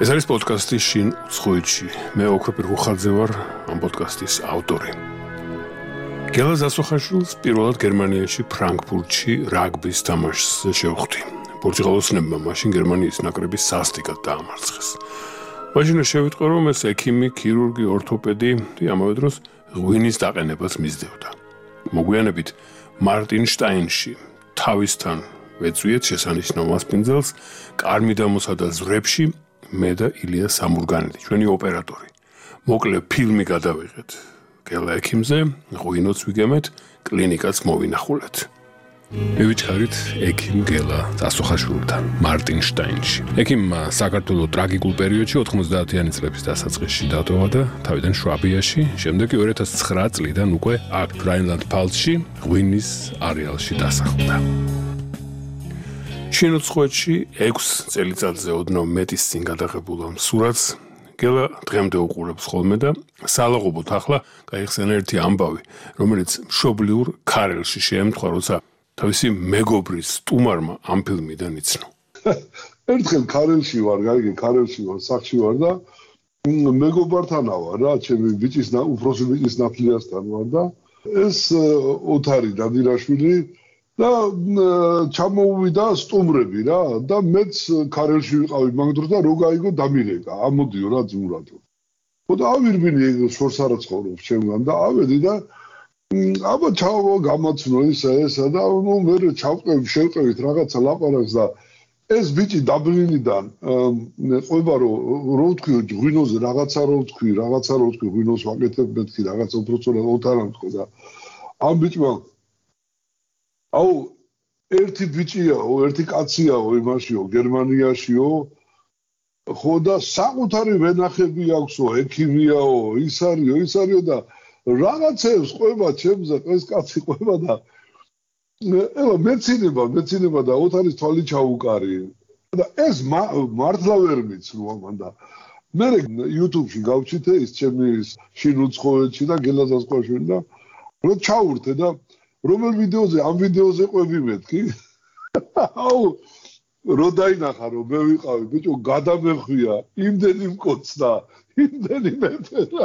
ეს არის პოდკასტი შინ უცხოეთში. მე ოქრო პირღუხაძე ვარ ამ პოდკასტის ავტორი. გელა ზასუხაშვილს პირველად გერმანიაში ფრანკფურტში რაგბის თამაშს შევხვდი. პორტუგალოსნებმა მაშინ გერმანიის ნაკრების სასტიკად დაამარცხეს. მაშინ შევიტყვე, რომ ეს ექიმი, ქირურგი, ორთოპედი ამავე დროს ღვინის დაყენებას მისდევდა. მოგვიანებით მარტინშტაინში თავისთან ვეწვიეთ შესანიშნავ მასპინძელს კარმიდამოსა და ზვრებში მე და ილია სამურგანელი, ჩვენი ოპერატორი. მოკლე ფილმი გადავიღეთ. გელა ექიმზე, ღვინოც ვიგემეთ, კლინიკაც მოვინახულეთ. მივიჩხარით ექიმ გელა ზასუხაშვილთან მარტინშტაინში. ექიმმა საქართველოს ტრაგიკულ პერიოდში 90-იანი წლების დასაწყისში დატოვა და თავიდან შვაბიაში, შემდეგ კი 2009 წლიდან უკვე აქ რაინლანდ-პფალცში ღვინის არეალში დასახლდა. შინ უცხოეთში 6 წელიწადზე ოდნავ მეტის წინ გადაღებულ ამ სურათს გელა დღემდე უყურებს ხოლმე და სალაღობოთ ახლა გაიხსენა ერთი ამბავი, რომელიც მშობლიურ ქარელში შეემთხვა, როცა თავისი მეგობრის სტუმარმა ამ ფილმიდან იცნო. ერთხელ ქარელში ვარ, ქარელში ვარ, სახში ვარ და მეგობართანა ვარ რა, ჩემი უფროსი ბიჭის ნათლიასთან ვარ და ეს ოთარი დადირაშვილი და ჩამოუვიდა სტუმრები რა და მეც ქარელში ვიყავი მაგ დროს და რო გაიგო დამიღეკა, ამოდიო რა ძმურად. ხოდა ავირბინი შორს არა ცხოვრობს ჩემგან და ავედი და აბა ჩავა გამაცნო ესა და ნუ მე შევყევით რაღაცა ლაპარაკს და ეს ბიჭი დაბლინიდან ყვება რო ვთქვი ღვინოზე რაღაცა რო ვთქვი ღვინოს ვაკეთებ მეთქი რაღაცა უბრალოდ ოთარან თქო და ამ ბიჭმა აუ ერთი ბიჭიაო, ერთი კაციაო იმაშიო, გერმანიაშიო. ხო და საკუთარი ვენახები აქვსო, ექიმიაო, ის არისო და რაღაცებს ყვება ჩემზე, ეს კაცი ყვება და ელო მეცინება და ოთარის თვალი ჩაუკარი. და ეს მართლა ვერ ვიცნო ამან და მე YouTube-ში გავჩითე ის ჩემი შინ უცხოეთში და გელა ზასუხაშვილი და რო ჩაურთე და რომელ ვიდეოზე, ამ ვიდეოზე ყვები მეთქი? აუ, რო დაინახა, რომ მე ვიყავი, ბიჭო, გადამეხვია, იმდენი მკოცდა, იმდენი მეფერა.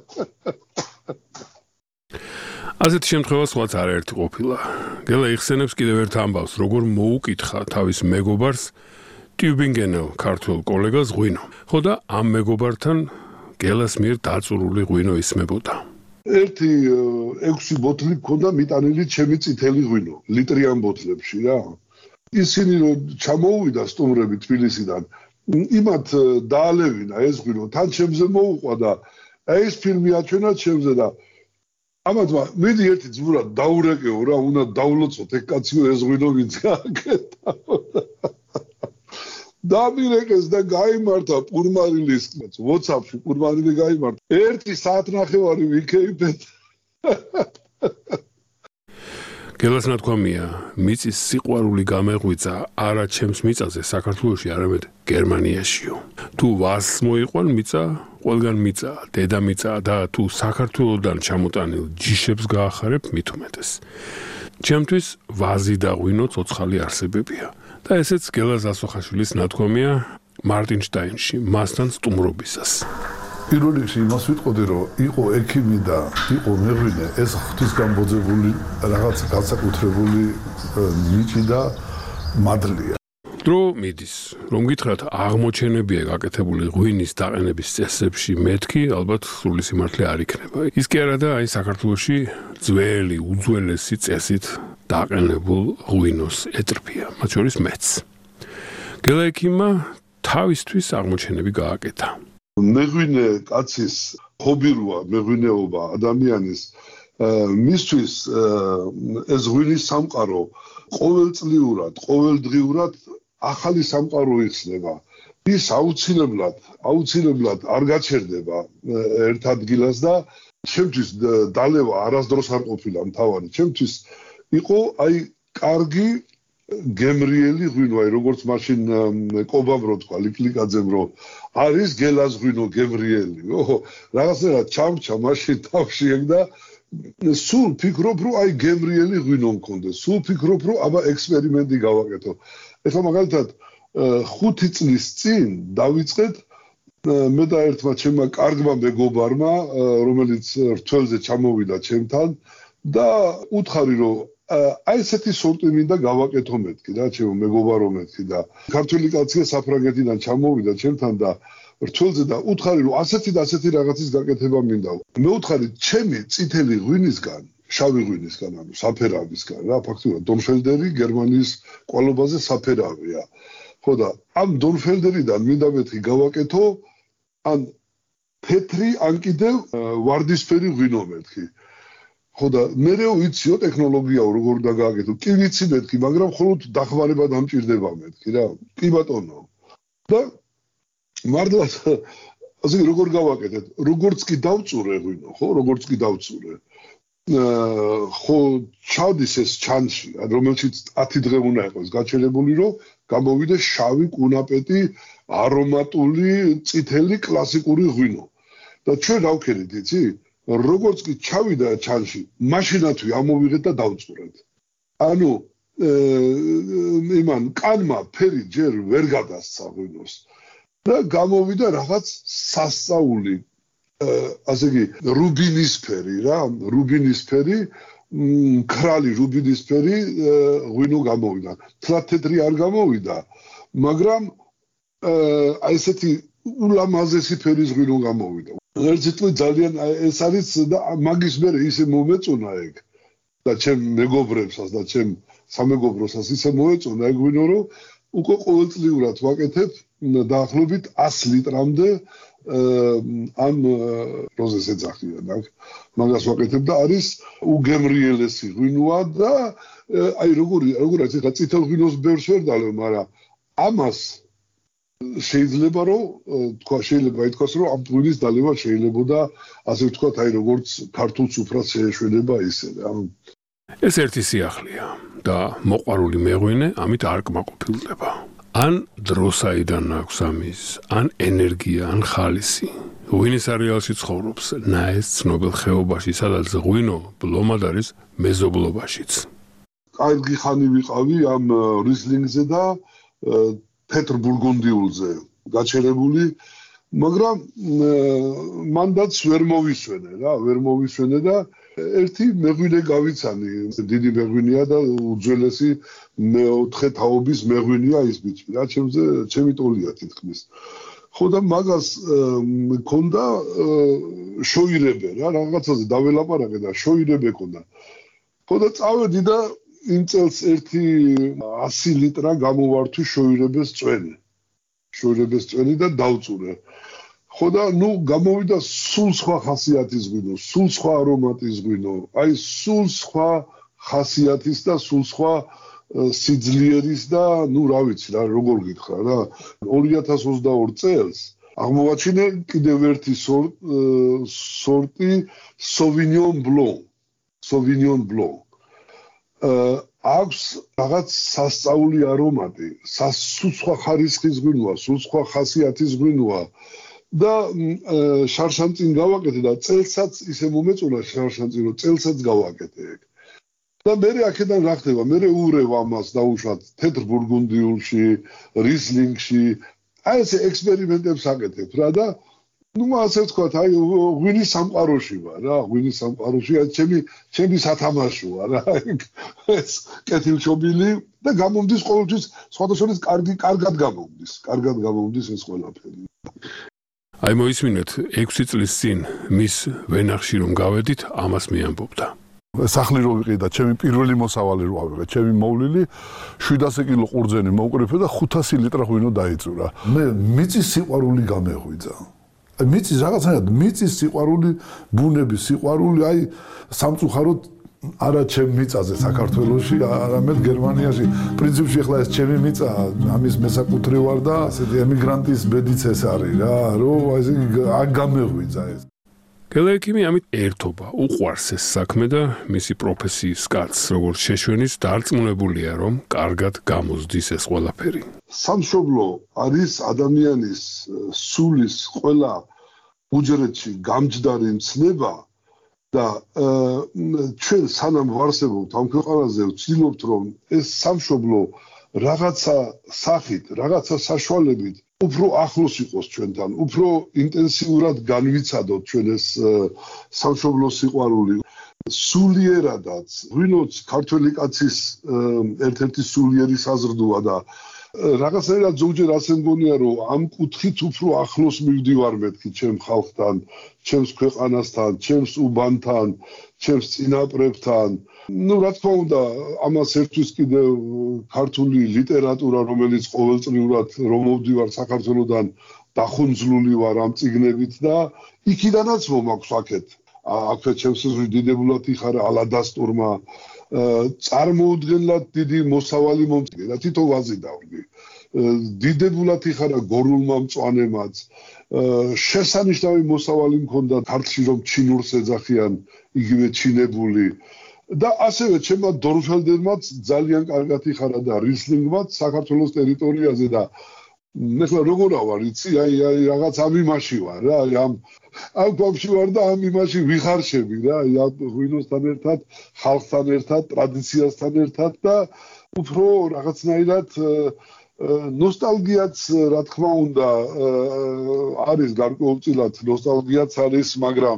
ასეთ შემთხვევას სხვაც არაერთი ყოფილა. გელა იხსენებს კიდევ ერთ ამბავს, როგორ მოუკითხა თავის მეგობარს ტიუბინგენელ ქართულ კოლეგას ღვინო. ხო და ამ მეგობართან გელას მიერ დაწურული ღვინო ისმებოდა. ერთი 6 ბოთლი მქონდა მიტანილი ჩემი წითელი ღვინო, ლიტრიან ბოთლებში რა. ისინი რომ ჩამოუვიდა სტუმრები თბილისიდან, იმათ დაალევინა ეს ღვინო, თან ჩემზე მოუყვა და ეს ფილმი აჩვენა ჩემზე და ამათმა მიდი ერთი ძმურად დაურეკეო რა, უნდა დავლოცოთ ეგ კაციო ეს ღვინო ვინც გააკეთა. დამირეკეს და გაიმართა პურმარილის WhatsApp-ში პურმარილი გაიმართა. 1 საათნახევარი ვიქეიფეთ. გელას ნათქვამია, მიწის სიყვარული გამეღვიძა არა ჩემს მიწაზე საქართველოში, არამედ გერმანიაშიო. თუ ვაზს მოიყვან მიწა, ყველგან მიწა, დედამიწა და თუ საქართველოდან ჩამოტანილ ჯიშებს გაახარებ, მით უმეტეს. ჩემთვის ვაზი და ღვინო ცოცხალი არსებებია. და ესეც გელა ზასუხაშვილის ნათქვამია მარტინშტაინში, მასთან სტუმრობისას. პირველ რიგში იმას ვიტყოდი, რომ იყო ექიმი და იყო მეღვინე, ეს ღვთისგამბოძებული რაღაც განსაკუთრებული ნიჭი და მადლია. დრო მიდის, რომ გითხრათ აღმოჩენებია გაკეთებული ღვინის დაყენების წესებში მეთქი, ალბათ სრული სიმართლე არ იქნება. ის კი არა და აი საქართველოში ძველი, უძველესი წესით დაყენებულ ღვინოს ეტრფია, მათ შორის მეც. გელა ექიმმა თავისთვის აღმოჩენები გააკეთა. მეღვინე კაცის ჰობი როა, მეღვინეობა ადამიანის მისთვის ეს ღვინის სამყარო ყოველწლიურად, ყოველდღიურად ახალი სამყარო იხსნება. ის აუცილებლად არ გაჩერდება ერთ ადგილას და ჩემთვის დალევა არასდროს არ ყოფილა მთავარი. ჩემთვის იყო აი კარგი გემრიელი ღვინო, აი როგორც მაშინ კობამ რო თქვა, ლიკლიკაძემ რო არის გელას ღვინო გემრიელი. რაღაცნაირად ჩამჩა მაშინ თავში ეგ და სულ ფიქრობ რომ აი გემრიელი ღვინო მქონდეს. სულ ფიქრობ რომ აბა ექსპერიმენტი გავაკეთო. ეხლა მაგალითად 5 წლის წინ დავიწყეთ მე და ერთმა ჩემმა კარგმა მეგობარმა, რომელიც რთველზე ჩამოვიდა ჩემთან და უთხარი რომ აი ესეთი სორტი მინდა გავაკეთო მეთქი რა, ჩემო მეგობარო მეთქი და ქართველი კაცია საფრანგეთიდან ჩამოვიდა ჩემთან და რთველზე და უთხარი რომ ასეთი და ასეთი რაღაცის გაკეთება მინდა. მე უთხარი ჩემი წითელი ღვინისგან, შავი ღვინისგან, ანუ საფერავისგან რა, ფაქტობრივად დონფელდერი გერმანიის ყვალობაზე საფერავია. ხო და ამ დონფელდერიდან მინდა მეთქი გავაკეთო ან თეთრი ან კიდევ ვარდისფერი ღვინო მეთქი. ხო და მერეო იციო ტექნოლოგიაო როგორ უნდა გააკეთო. კი ვიცი მეთქი, მაგრამ მხოლოდ დახმარება დამჭირდება მეთქი რა. კი ბატონო. და მართლაც ასე როგორ გავაკეთეთ? როგორც კი დავწურე ღვინო, ხო, როგორც კი დავწურე. ხო ჩავდის ეს ჩანში, რომელშიც 10 დღე უნდა იყოს გაჩერებული, რომ გამოვიდეს შავი კუნაპეტი არომატული წითელი კლასიკური ღვინო. და ჩვენ რა ვქენით, იცი? როგორც კი ჩავიდა ჩანში, მაშინათვე ამოვიღეთ და დავწურეთ. ანუ იმან კანმა ფერი ჯერ ვერ გადასცა ღვინოს. და გამოვიდა რაღაც სასწაული, ასე იგი, რუბინისფერი რა, რუბინისფერი, ქრალი რუბინისფერი ღვინო გამოვიდა. თეთრი არ გამოვიდა, მაგრამ აი ესეთი ულამაზესი ფერის ღვინო გამოვიდა. ერთი თვე ძალიან ეს არის და მაგის მერე ისე მომეწონა ეგ და ჩემ მეგობრებსაც და ჩემ სამეგობროსაც ისე მოეწონა ეგ ღვინო, რომ უკვე ყოველწლიურად ვაკეთებ დაახლოებით 100 ლიტრამდე ამ როზეს ეძახიან აქ მაგას ვაკეთებ და არის უგემრიელესი ღვინოა და აი როგორ ახლა წითელ ღვინოს ბევრს ვერ დალევ, მაგრამ ამას შეიძლება რომ შეიძლება ითქვას რომ ამ ღვინის დალევა შეიძლებოდა ასე ვთქვათ აი როგორც ქართულ სუფრას შეეშველება ისე რა. ეს ერთი სიახლეა და მოყვარული მეღვინე ამით არ კმაყოფილდება. ან დროსაიდან აქვს ამის, ან ენერგია, ან ხალისი. ღვინის არეალში ცხოვრობს ნაეს ცნობილ ხეობაში, სადაც ღვინო ბლომად არის მეზობლობაშიც. კარგი ხანი ვიყავი ამ რისლინგზე და თეთრ ბურგუნდიულზე გაჩერებული, მაგრამ მანდაც ვერ მოვისვენე და ერთი მეღვინე გავიცანი, დიდი მეღვინეა და უძველესი მეოთხე თაობის მეღვინეა ის ბიჭი რა, ჩემი ტოლია თითქმის. ხო და მაგას მქონდა შოირებე რა, რაღაცაზე დაველაპარაკე და შოირებე ქონდა. ხო და წავედი და იმ წელს ერთი 100 ლიტრა გამოვართვი შოირებეს წვენი და დავწურე. ხო და გამოვიდა სულ სხვა ხასიათის ღვინო, სულ სხვა არომატის ღვინო, აი სულ სხვა ხასიათის და სულ სხვა სიძლიერის და რა ვიცი რა, როგორ გითხრა რა. 2022 წელს აღმოვაჩინე კიდევ ერთი სორტი Sauvignon Blanc. აქვს რაღაც სასწაული არომატი, სულ სხვა ხარისხის ღვინოა, სულ სხვა ხასიათის ღვინოა და შარშანწინ გავაკეთე და წელსაც ისე მომეწონა შარშანწინ, რომ წელსაც გავაკეთე ეგ. და მე აქედან რა ხდება? მე უვრევ ამას დაუშვათ თეთრ ბურგუნდიულში, რისლინგში, აი ესე ექსპერიმენტებს აკეთებ რა და ასე ვთქვათ, აი ღვინის სამყაროში ვარ რა, ღვინის სამყაროში, აი ჩემი სათამაშოა რა, ეს კეთილშობილი და გამომდის ყოველთვის სხვადასხვა კარგად გამომდის ეს ყველაფერი. აი მოისმინეთ 6 წლის წინ მის ვენახში რომ გავედით, ამას მიამბობდა. სახლი რო ვიყიდა, ჩემი პირველი მოსავალი რო ავიღე, ჩემი მოვლილი 700 კილო ყურძენი მოვკრიფე და 500 ლიტრა ღვინო დაიწურა. მე მიწის სიყვარული გამეღვიძა. მიწის რაღაცნაირად მიწის სიყვარული, ბუნების სიყვარული, აი სამწუხაროდ არა ჩემ მიწაზე საქართველოში, არამედ გერმანიაში. პრინციპში ახლა ეს ჩემი მიწა, ამის მესაკუთრე ვარ და ასეთი ემიგრანტის ბედიც ეს არის რა, რომ აი აქ გამეღვიძა ეს. გელექიმი ამით ერთობა, უყვარს ეს საქმე და მისი პროფესიის კაცს, როგორც შეშვენის დარწმუნებულია, რომ კარგად გამოსდის ეს ყველაფერი. სამშობლო არის ადამიანის სულის ყველა უჯრედში გამჯდარი მცნება და ჩვენ სანამ ვარსებობთ ამ ქვეყანაზე ვცდილობთ რომ ეს სამშობლო რაღაცა სახით, რაღაცა საშუალებით უფრო ახლოს იყოს ჩვენთან, უფრო ინტენსიურად განვიცადოთ ჩვენ ეს სამშობლოს სიყვარული. სულიერადაც, ვინც ქართველი კაცის ერთ-ერთი სულიერი საზრდოა და რაღაცნაირად ზოგჯერ ასე მგონია, რომ ამ კუთხით უფრო ახლოს მივდივარ მეთქი ჩემ ხალხთან, ჩემს ქვეყანასთან, ჩემს უბანთან, ჩემს წინაპრებთან. რა თქმა უნდა, ამას ერთვის კიდევ ქართული ლიტერატურა, რომელიც ყოველწლიურად რომ მოვდივარ საქართველოსთან დახუნძლული ვარ ამ წიგნებით და იქიდანაც მომაქვს აქეთ. აქვე ჩემს დიდებულად იხარა ალადასტურმა წარმოუდგენლად დიდი მოსავალი მომწია თვითონ ვაზი დავდი დიდებულად იხარა გორულმა მწვანემაც შესანიშნავი მოსავალი მქონდა ქართლში რომ ჩინურს ეძახიან იგივე ჩინებული და ასევე ჩემმა დორფელდერმაც ძალიან კარგად იხარა და რისლინგმაც საქართველოს ტერიტორიაზე და ნახე როგორ ვარ იცი აი რაღაც ამ იმაში ვარ რა ამ გვამში ვარ და ამ იმაში ვიხარშები რა ამ ღვინოსთან ერთად ხალხთან ერთად ტრადიციასთან ერთად და უფრო რაღაცნაირად ნოსტალგიაც რა თქმა უნდა არის გარკვეულწილად ნოსტალგიაც არის მაგრამ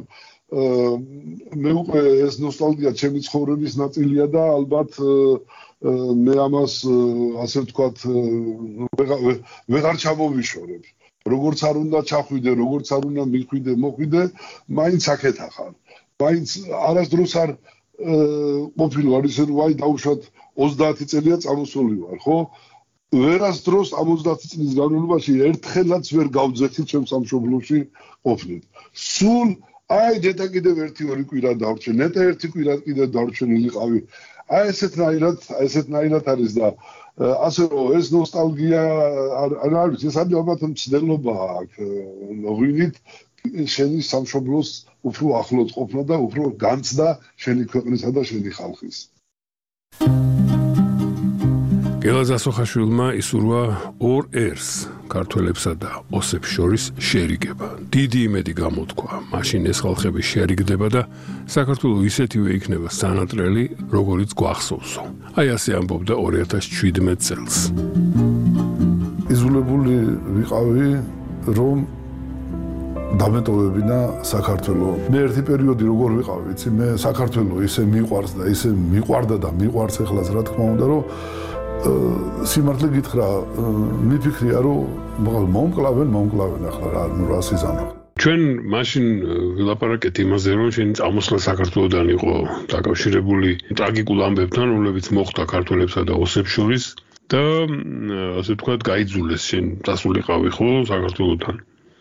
მე უკვე ეს ნოსტალგია ჩემი ცხოვრების ნაწილია და ალბათ მე ამას ასე ვთქვათ ვეღარ ჩამოვიშორებ. როგორც არ უნდა ჩახვიდე, როგორც არ უნდა მოხვიდე, მაინც აქეთა ხარ. მაინც არასდროს არ ყოფილვარ ისე რომ აი დაუშვათ 30 წელია წამოსული ვარ, ხო? ვერასდროს ამ 30 წლის განმავლობაში ერთხელაც ვერ გავძეხი ჩემ სამშობლოში ყოფნით. სულ აი დედა კიდევ 1-2 კვირა დარჩე, ნეტა 1 კვირა კიდევ დარჩენილიყავი. აი ესეთნაირად არის და ასე რომ ეს ნოსტალგია არ არის ეს ალბათ მცდელობა აქ ღვინით შენი სამშობლოს უფრო ახლოს ყოფნა და უფრო განცდა შენი ქვეყნისა და შენი ხალხის გელაზ ასოხაშვილმა ისურვა ორ ერს ქართველებსა და ოსებს შორის შერიგება. დიდი იმედი გამოთქვა, მაშინ ეს ხალხები შერიგდება და საქართველოს ისეთივე იქნება სანატრელი, როგორიც გვახსოვსო. აი ასე ამბობდა 2017 წელს. იზოლებული ვიყავი, რომ დამეტოვებინა საქართველოს. მე ერთი პერიოდი როგორ ვიყავი, იცი, მე საქართველოს ისე მიყვარს და ისე მიყვარდა და მიყვარს ეხლაც რა თქმა უნდა, რომ სიმართლე გითხრა, მიფიქრია რომ მომკლავენ ახლა რა სიზამო. ჩვენ მაშინ ვილაპარაკეთ იმაზე, რომ შენი წამოსვლა საქართველოსთან იყო დაკავშირებული ტრაგიკულ ამბებთან, რომლებიც მოხდა ქართველებსა და ოსებს შორის და ასე ვთქვათ, გაიძულეს შენ დასულიყავი ხო საქართველოსთან.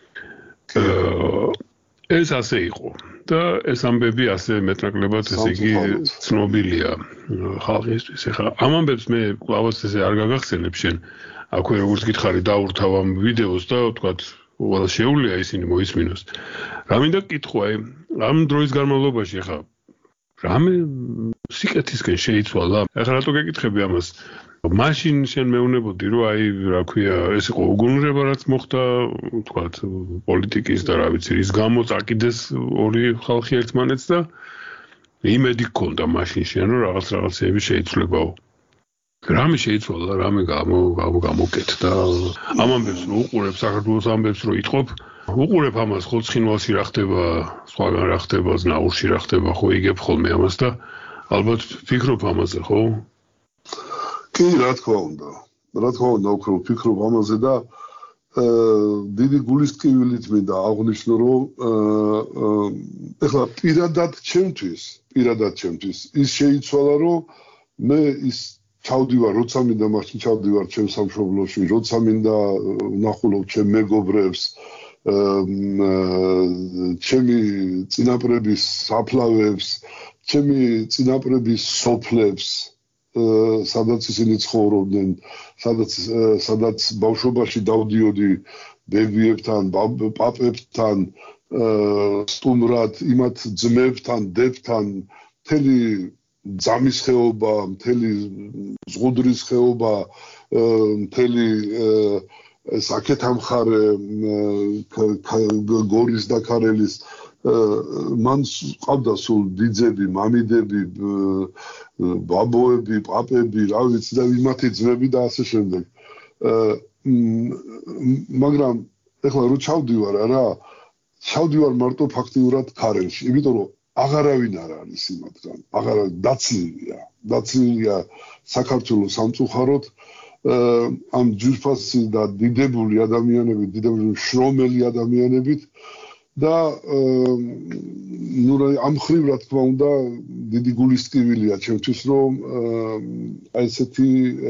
ეს ასე იყო და ეს ამბები ასე მეტნაკლებად ესე იგი ცნობილია ხალხისთვის. ეხლა ამ ამბებს მე კლავაც ესე არ გაგახსენებ შენ. აქვე როგორც გითხარი დაურთავ ამ ვიდეოს და ვთქვათ, ყველა შეუძლია ისინი მოისმინოს. რა მინდა გკითხვა, ამ დროის განმავლობაში ეხლა რამე სიკეთისკენ შეიცვალა? ეხლა რატო გეკითხები ამას? მაშინ შენ მეუნებოდი რომ აი რა ქვია ეს იყო უგუნურება რაც მოხდა ვთქვათ პოლიტიკის და რა ვიცი რის გამო წაკიდეს ორი ხალხი ერთმანეთს და იმედი გქონდა მაშინ შენ რომ რაღაცეები შეიცვლებაო რამე შეიცვალა რამე გამოკეთდა ამ ამბებს რომ უყურებ საქართველოს ამბებს რომ იტყობ უყურებ ამას ხო ცხინვალში რა ხდება სხვაგან რა ხდება ზნაურში რა ხდება ხო იგებ ხოლმე ამას და ალბათ ფიქრობ ამაზე ხო კი, რა თქმა უნდა, უფრო ვფიქრობ ამაზე და დიდი გულის ტკივილით მინდა აღვნიშნო, რომ ეხლა პირადად ჩემთვის ის შეიცვალა, რომ მე ის ჩავდივარ, როცა მინდა მაშინ ჩავდივარ ჩემ სამშობლოში, როცა მინდა ვნახულობ ჩემ მეგობრებს, ჩემი წინაპრების საფლავებს, ჩემი წინაპრების სოფლებს სადაც ისინი ცხოვრობდნენ, სადაც ბავშვობაში დავდიოდი ბებიებთან, პაპებთან, სტუმრად, იმათ ძმებთან, დებთან, მთელი ძამის ხეობა, მთელი ზღუდრის ხეობა, მთელი საკეთამხარე გორის და ქარელის მან ყავდა სულ დიძები, მამიდები, ბაბოები, პაპები, რა ვიცი და იმათი ძმები და ასე შემდეგ. მაგრამ ეხლა რო ჩავდივარ რა ჩავდივარ მარტო ფაქტიურად ქარელში იმიტომ რომ აღარავინ არ არის იმათგან აღარა დაცლილია საქართველოს სამწუხაროდ ამ ჯგუფასი და დიდებული ადამიანები დიდებული შრომელი ადამიანებით და ნუ ამ ხრივ რა თქმა უნდა დიდი გულისტკივილია ჩემთვის რომ აი ესეთი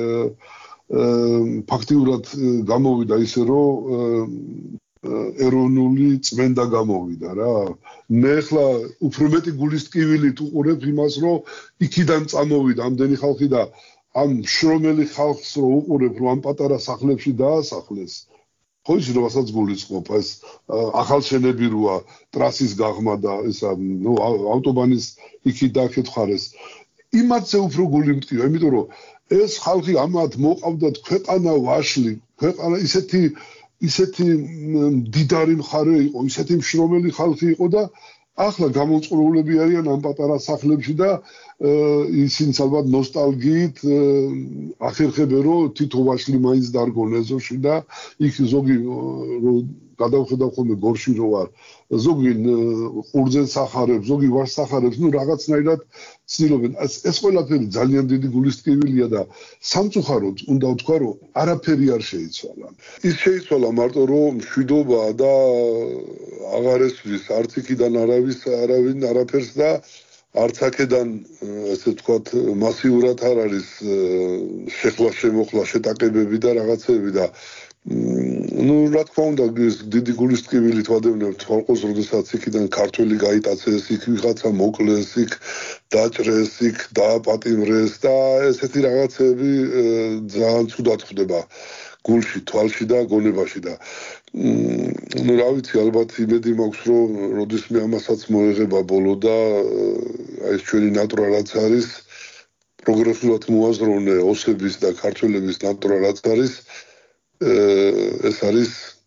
ფაქტიურად გამოვიდა ისე რომ ეროვნული წმენდა გამოვიდა რა მე ხლა უფრო მეტი გულისტკივილით უყურებ იმას რომ იქიდან წამოვიდა ამდენი ხალხი და ამ შრომელი ხალხს რო უყურებ რომ ამ პატარა სახლებში დაასახლეს ხო იცი რომელსაც გულისხმობ ეს ახალშენები როა ტრასის გაღმა და ესა ნუ ავტობანის იქით დაკეთ ხარეს იმათზე უფრო გული მტკივა იმიტომ რომ ეს ხალხი ამათ მოყავდათ ქვეყანა ვაშლი ქვეყანა ისეთი დიდარი მხარე იყო ისეთი მშრომელი ხალხი იყო და ახლა გამოწყრულები არიან ამ პატარა სახლებში და ისინი ალბათ ნოსტალგიით ახერხებენ რომ თითო ვაშლი მაინც დარგონ ეზოში და იქ ზოგი გადავხედავ ხოლმე გორში რო ვარ ზოგი ყურძენს ახარებს ზოგი ვაშს ახარებს ნუ რაღაცნაირად ცდილობენ ეს ყველაფერი ძალიან დიდი გულისტკივილია და სამწუხაროდ უნდა ვთქვა რომ არაფერი არ შეიცვალა ის შეიცვალა მარტო რომ მშვიდობა და აღარ ესვრის არც იქიდან არავინ არაფერს და არც აქედან ესე ვთქვათ მასიურად არ არის შეხლა შემოხლა შეტაკებები და რაღაცები და ну რა თქმა უნდა დიდი გულისტკივილით ვადევნებთ ხალხოს როდესაც იქიდან ქართველი გაიტაცეს იქ ვიღაცა მოკლეს იქ დაჭრეს იქ დააპატიმრეს და ესეთი რაღაცები ძალიან ცუდად ხდება გულში თვალში და გონებაში და ну რა ვიცი ალბათ იმედი მაქვს რომ როდესმე ამასაც მოეღება ბოლო და აი ეს ჩვენი ნატურა რაც არის პროგრესულად მოაზროვნე ოსების და ქართველების ნატურა რაც არის ეს არის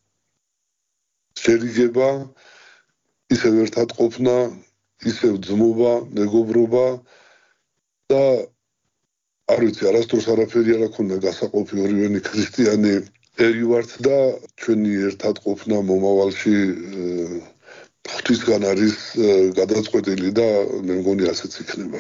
შერიგება ისევ ერთად ყოფნა ისევ ძმობა მეგობრობა და არ ვიცი არასდროს არაფერი არ აქვს გასაყოფი ორივენი ქრისტიანი ერი ვართ და ჩვენი ერთად ყოფნა მომავალში ღვთისგან არის გადაწყვეტილი და მე მგონი ასეც იქნება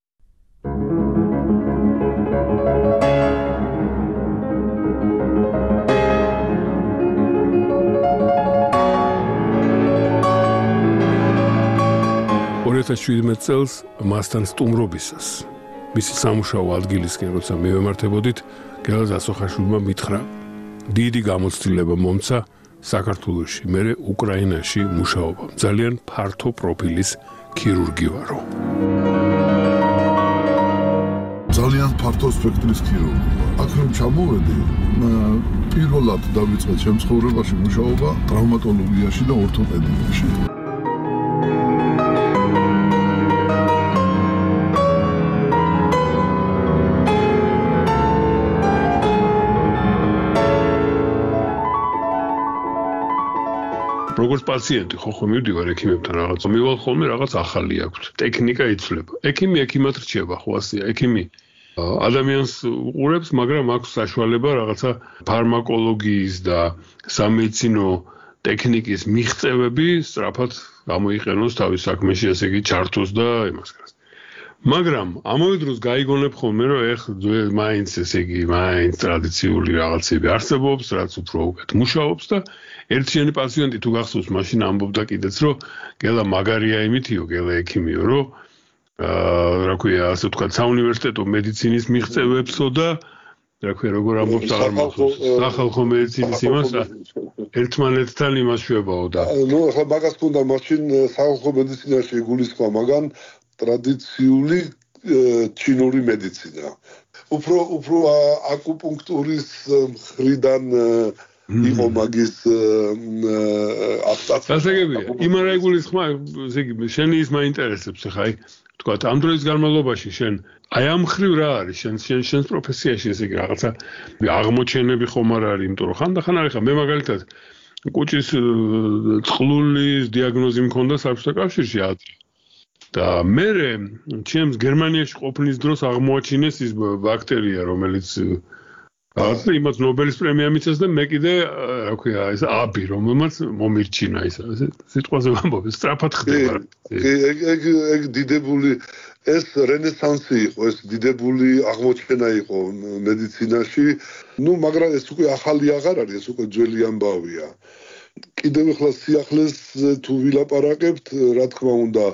წელს მასთან სტუმრობისას მისი სამუშაო ადგილისკენ როცა მივემართებოდით გელაზ ასოხაშვილმა მითხრა დიდი გამოცდილება მომცა საქართველოში მერე უკრაინაში მუშაობა ძალიან ფართო პროფილის ქირურგი ვარო ძალიან ფართო სპექტრის ქირურგი აქ რომ ჩამოვედი პირველად დავიწყე ჩემ ცხოვრებაში მუშაობა ტრავმატოლოგიაში და ორთოპედიაში როგორც პაციენტი ხო მივდივარ ექიმებთან რაღაც მივალ ხოლმე რაღაც ახალი აქვს ტექნიკა იცვლება ექიმი ექიმად რჩება ხო ასეა ექიმი ადამიანს უყურებს მაგრამ აქვს საშუალება რაღაცა ფარმაკოლოგიის და სამედიცინო ტექნიკის მიღწევები სწრაფად გამოიყენოს თავის საქმეში ესე იგი ჩართოს და იმას გარს მაგრამ ამავე დროს გაიგონებ ხოლმე რომ ეხლა მაინც ესე იგი მაინც ტრადიციული რაღაცები არსებობს რაც უფრო უკეთ მუშაობს და ერთიანი პაციენტი თუ გახსოვს მაშინ ამბობდა კიდეც რომ გელა მაგარია იმითიო გელა ექიმიო რომ რა ქვია ასე ვთქვათ საუნივერსიტეტო მედიცინის მიღწევებსო და რა ქვია როგორ ამბობს აღარ მახსოვს სახალხო მედიცინის იმას ერთმანეთთან იმას შვებაო და ნუ ახლა მაგას თუნდა მაშინ სახალხო მედიცინაში გულისხმა მაგან ტრადიციული ჩინური მედიცინა უფრო აკუპუნქტურის მხრიდან იყო მაგის აფტაც დასაგებია იმ არა იგულისხმა ესე იგი შენი ის მაინტერესებს ხა აი თქვა ამ დროის განმავლობაში შენ აი ამ ხრივ რა არის შენს პროფესიაში ესე იგი რაღაცა აღმოჩენები ხომ არ არის იმიტომ რომ ხანდახან არის ხა მე მაგალითად კუჭის წყლულის დიაგნოზი მქონდა საბჭოთა კავშირში და მე ჩემს გერმანიაში ყოფნის დროს აღმოაჩინეს ის ბაქტერია რომელიც და იმათ ნობელის პრემია მიცეს და მე კიდე რა ქვია ეს აბი რომელმაც მომირჩინა ის სიტყვაზე ვამბობ სწრაფად ხდება ეგ დიდებული ეს რენესანსი იყო ეს დიდებული აღმოჩენა იყო მედიცინაში მაგრამ ეს უკვე ახალი აღარ არის ეს უკვე ძველი ამბავია კიდევ ახლა სიახლეს თუ ვილაპარაკებთ რა თქმა უნდა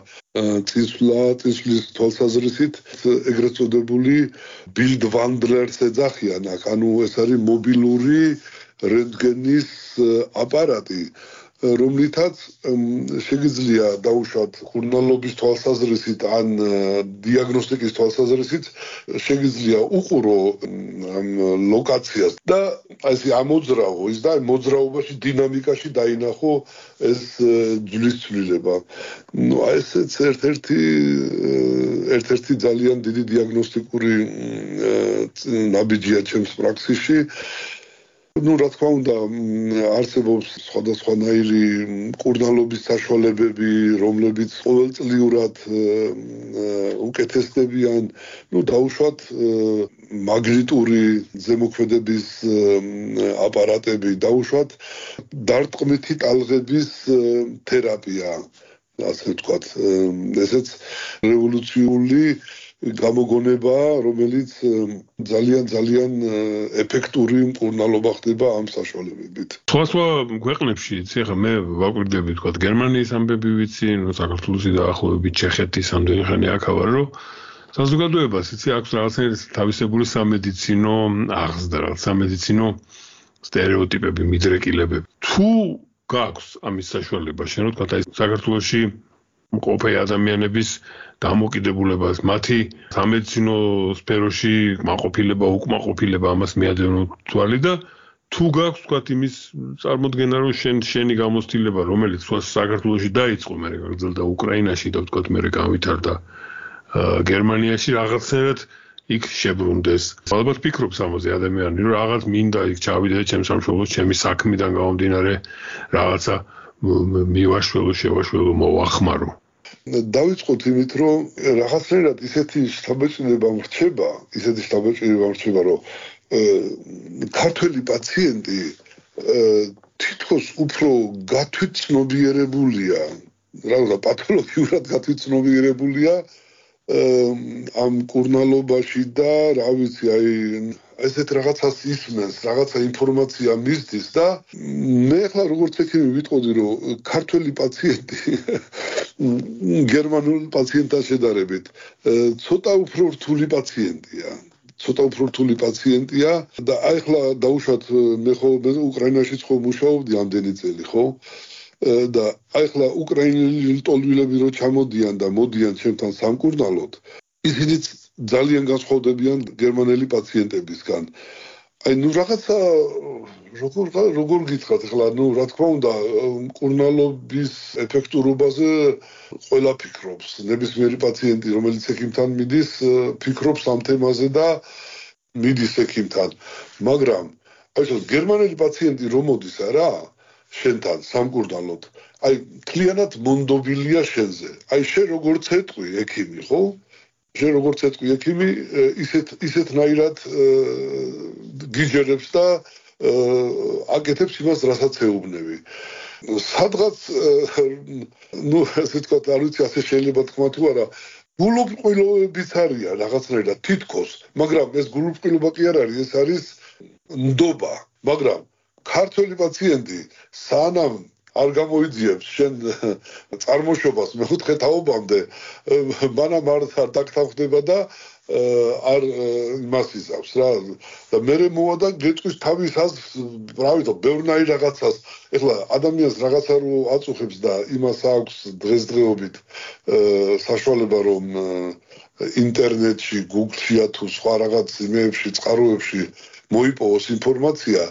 წისვლის თვალსაზრისით ეგრეთ წოდებული ბილდვანდლერს ეძახიან აქ ანუ ეს არის მობილური რენტგენის აპარატი რომლითაც შეგიძლია დაუშვათ ხურნალობის თვალსაზრისით ან დიაგნოსტიკის თვალსაზრისით შეგიძლია უყურო ლოკაციას და ესე ამოძრავო ის და მოძრაობაში დინამიკაში დაინახო ეს ძვლის ცვლილება. ესეც ერთ-ერთი ძალიან დიდი დიაგნოსტიკური ნაბიჯია ჩემს პრაქსისში. რა თქმა უნდა არსებობს სხვადასხვანაირი მკურნალობის საშუალებები, რომლებიც ყოველწლიურად უკეთესდებიან, დაუშვათ მაგნიტური ზემოქმედების აპარატები, დაუშვათ დარტყმითი ტალღების თერაპია, ასე ვთქვათ. ესეც რევოლუციური გამოგონება, რომელიც ძალიან ეფექტური მკურნალობა ხდება ამ საშუალებებით. სხვა ქვეყნებში, ეხლა მე ვაკვირდები თქვა გერმანიის ამბები ვიცი, საქართველოსი დაახლოებით ჩეხეთის ამდენი ხანი აქ ვარ, რომ საზოგადოებას იცი აქვს რაღაცნაირი თავისებური სამედიცინო აღზრდა, სამედიცინო სტერეოტიპები, მიდრეკილებები. თუ გაქვს ამის საშუალება, შენ რო თქვა აი საქართველოში მყოფი ადამიანების დამოკიდებულებას, მათი სამედიცინო სფეროში კმაყოფილება, უკმაყოფილება ამას მიადევნო თვალი და თუ გაქვს თქვა იმის წარმოდგენა, რომ შენი გამოცდილება, რომელიც საქართველოში დაიწყო, მე გაგრძელდა უკრაინაში და თქვა მე განვითარდა გერმანიაში რაღაცნაირად იქ შებრუნდეს. ალბათ ფიქრობს ამაზე ადამიანი, რომ რაღაც მინდა იქ ჩავიდე ჩემს სამშობლოში, ჩემი საქმიდან გამომდინარე რაღაცა მივაშველო, შევაშველო, მოვახმარო. დავიწყოთ იმით, რომ რაღაცნაირად ისეთი შთაბეჭდილება მრჩება, რომ ქართველი პაციენტი თითქოს უფრო გათვითცნობიერებულია, რაღაცა პათოლოგიურად გათვითცნობიერებულია ამ მკურნალობაში და რა ვიცი, აი ესეთ რაღაცას ისმენს, რაღაცა ინფორმაცია მისდის და მე ახლა როგორც ექიმი ვიტყოდი, რომ ქართველი პაციენტი გერმანულ პაციენტთან შედარებით ცოტა უფრო რთული პაციენტია და აი ახლა დაუშვათ მე ხო უკრაინაშიც ხო მუშაობდი ამდენი წელი ხო და აი ახლა უკრაინელი ლტოლვილები რო ჩამოდიან და მოდიან ჩემთან სამკურნალოდ ისინიც ძალიან განსხვავდებიან გერმანელი პაციენტებისგან. აი რაღაცა როგორ გითხრათ ახლა რა თქმა უნდა მკურნალობის ეფექტურობაზე ყველა ფიქრობს. ნებისმიერი პაციენტი რომელიც ექიმთან მიდის ფიქრობს ამ თემაზე და მიდის ექიმთან. მაგრამ აი ეს გერმანელი პაციენტი რომ მოდის არა შენთან სამკურნალოდ აი მთლიანად მონდობილია შენზე. აი შენ როგორც ეტყვი ექიმი ხო? შენ როგორც ეტყვი ექიმი ისეთნაირად გიჯერებს და აკეთებს იმას, რასაც ეუბნები. სადღაც ესე ვთქვათ, არ ვიცი, ასე შეიძლება თქვა თუ არა, გულუბრყვილობებიც არიან რაღაცნაირად თითქოს, მაგრამ ეს გულუბრყვილობა კი არ არის, ეს არის ნდობა, მაგრამ ქართველი პაციენტი სანამ არ გამოიძიებს შენ წარმოშობას მეხუთე თაობამდე მანამ არ დაგთავხდება და არ იმას იზავს რა და მე მოვა და გეტყვის თავის აზრს რა ვიცი ბევრნაირ რაღაცას ეხლა ადამიანს რაღაცა რო აწუხებს და იმას აქვს დღესდღეობით საშუალება რომ ინტერნეტში Google-ში თუ სხვა რაღაც იმეებში წყაროებში მოიპოვოს ინფორმაცია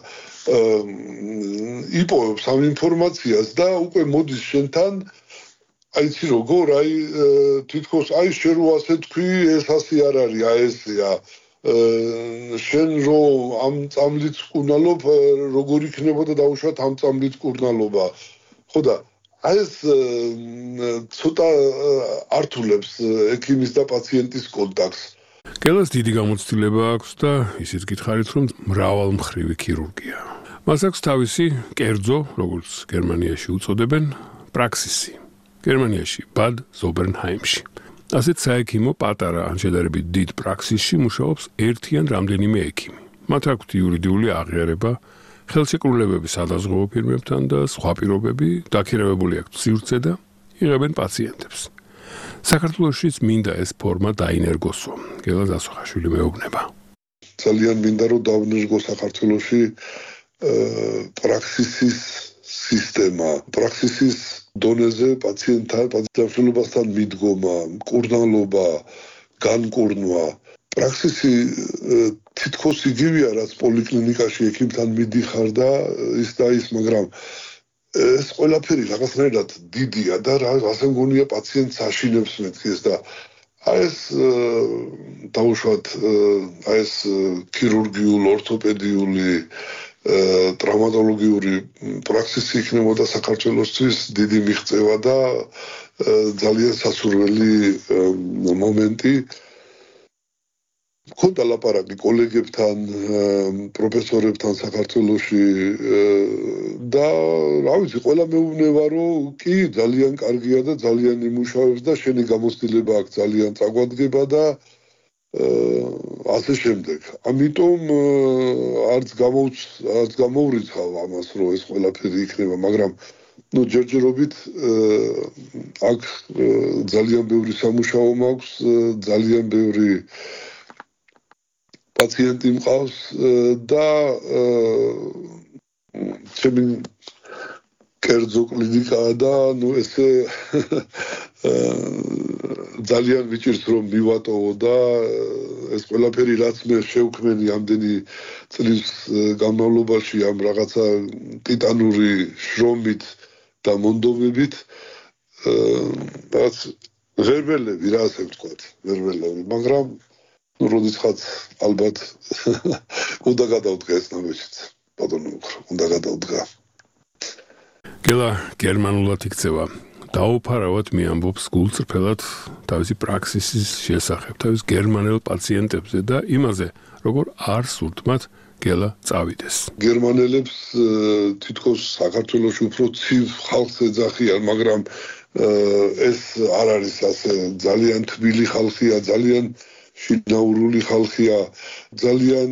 იპოვებს ამ ინფორმაციას და უკვე მოდის შენთან აი იცი როგორ აი თითქოს აი შენ რო ასე თქვი ეს ასე არ არის აი ესეა შენ რო ამ წამლით კურნალობ როგორ იქნებოდა დაუშვათ ამ წამლით კურნალობა ხო და აი ეს ცოტა ართულებს ექიმის და პაციენტის კონტაქტს გელას დიდი გამოცდილება აქვს და ისიც გითხარით, რომ მრავალმხრივი ქირურგია. მას აქვს თავისი კერძო, როგორც გერმანიაში უწოდებენ, პრაქსისი. გერმანიაში, ბად ზობერნჰაიმში. ასეთ საექიმო პატარა ან შედარებით დიდ პრაქსისში მუშაობს ერთი ან რამდენიმე ექიმი. მათ აქვთ იურიდიული აღიარება, ხელშეკრულებები სადაზღვევო ფირმებთან და სხვა პირობები, დაქირავებული აქვთ სივრცე და იღებენ პაციენტებს. საქართველოშიც მინდა ეს ფორმა დაინერგოსო. გელა ზასუხაშვილი მეუბნება. ძალიან მინდა რომ დავნერგო საქართველოში პრაქსისის სისტემა, პრაქსისის დონეზე პაციენტთან მიდგომა, მკურნალობა, განკურნვა. პრაქსისი თითქოს იგივეა, რაც პოლიკლინიკაში ექიმთან მიდიხარ და ის და ის, მაგრამ ეს ყველაფერი რაღაცნაირად დიდია და ასე მგონია პაციენტს აშინებს მეთქეს და ეს დაუშვათ ეს ქირურგიული, ორთოპედიული, ტრავმატოლოგიური პრაქსისი იქნებოდა საქართველოსთვის დიდი მიღწევა და ძალიან სასურველი მომენტი. მქონდა ლაპარაკი კოლეგებთან, პროფესორებთან საქართველოში და რა ვიცი, ყველა მეუბნება, რომ კი, ძალიან კარგია და ძალიან იმუშავებს და შენი გამოცდილება აქ ძალიან წაგვადგება და ასე შემდეგ. ამიტომ არც გამოვრიცხავ ამას, რომ ეს ყველაფერი იქნება, მაგრამ ჯერჯერობით აქ ძალიან ბევრი სამუშაო მაქვს, ძალიან ბევრი პაციენტი მყავს და ჩემი კერძო კლინიკაა და ესე ძალიან ვიჭირს რომ მივატოვო და ეს ყველაფერი რაც მე შევქმენი ამდენი წლის განმავლობაში ამ რაღაცა ტიტანური შრომით და მონდომებით რაც ღერბელები რა ასე ვთქვათ, ღერბელები, მაგრამ როდესაც ალბათ უნდა გადავდგა ეს ნაბეჭდიც, ბატონო, უნდა გადავდგა. გელა გერმანულად იქცევა. დაუფარავად მიამბობს გულწრფელად თავისი პრაქსისის შესახებ, თავის გერმანელ პაციენტებზე და იმაზე, როგორ არ სურთ მათ გელა წავიდეს. გერმანელებს თითქოს საქართველოში უფრო ცივ ხალხს ეძახიან, მაგრამ ეს არ არის ასე, ძალიან თბილი ხალხია, ძალიან შინაურული ხალხია, ძალიან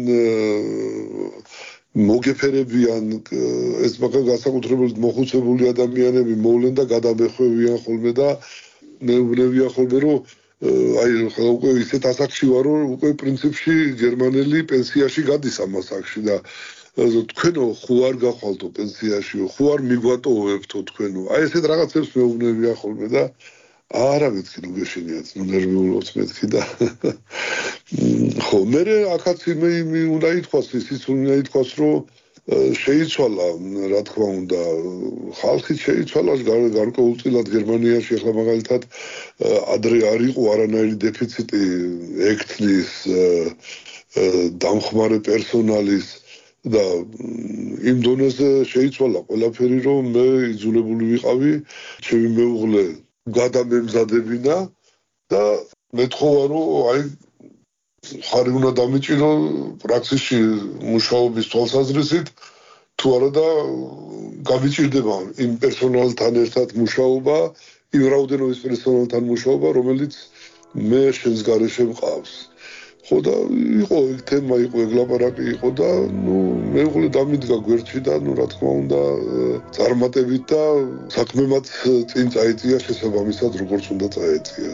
მოგეფერებიან, ეს განსაკუთრებით მოხუცებული ადამიანები მოვლენ და გადამეხვევიან ხოლმე და მეუბნებიან ხოლმე, რომ აი უკვე ისეთ ასაკში ვარ, რომ უკვე პრინციპში გერმანელი პენსიაში გადის ამ ასაკში და თქვენო ხო არ გახვალთო პენსიაში, ხო არ მიგვატოვებთო თქვენო. აი ესეთ რაღაცებს მეუბნებიან ხოლმე და არა მეთქი ნუ გეშინიათ, ნუ ნერვიულობთ მეთქი და ხო, მე აქაც იმი უნდა ითქვას, ისიც უნდა ითქვას, რომ შეიცვალა, რა თქმა უნდა, ხალხი შეიცვალა გარკვეულწილად გერმანიაში, ახლა მაგალითად ადრე არ იყო არანაირი დეფიციტი ექთნის, დამხმარე პერსონალის და იმ დონეზე შეიცვალა ყველაფერი, რომ მე იძულებული ვიყავი, ჩემი მეუღლე გადამემზადებინა და მეთხოვა, რომ აი ხარი უნდა დამიჭირო პრაქსისში მუშაობის თვალსაზრისით, თუ არა და გამიჭირდება იმ პერსონალთან ერთად მუშაობა, იმ რაოდენობის პერსონალთან მუშაობა, რომელიც მე შენს გარეშე მყავს. ხო და იყო ეგ თემა, იყო ეგ ლაპარაკი იყო და მეუღლე დამიდგა გვერდში და რა თქმა უნდა წარმატებით და საქმემაც წინ წაიწია შესაბამისად როგორც უნდა წაეწია.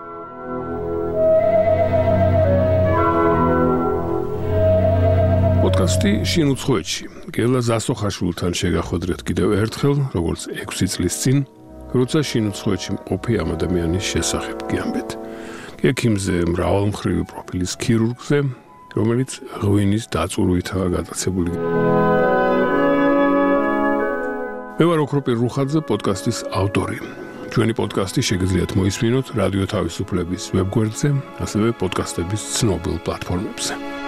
პოდკასტი შინ უცხოეთში. გელა ზასოხაშვილთან შეგახვედრეთ კიდევ ერთხელ, როგორც 6 წლის წინ, როცა შინ უცხოეთში მყოფი ამ ადამიანის შესახებ გიამბეთ. ექიმზე, მრავალმხრივი პროფილის ქირურგზე, რომელიც ღვინის დაწურვითაა გატაცებული. მე ვარ ოქროპირ რუხაძე, პოდკასტის ავტორი. ჩვენი პოდკასტი შეგიძლიათ მოისმინოთ რადიო თავისუფლების ვებგვერდზე, ასევე პოდკასტების ცნობილ პლატფორმებზე.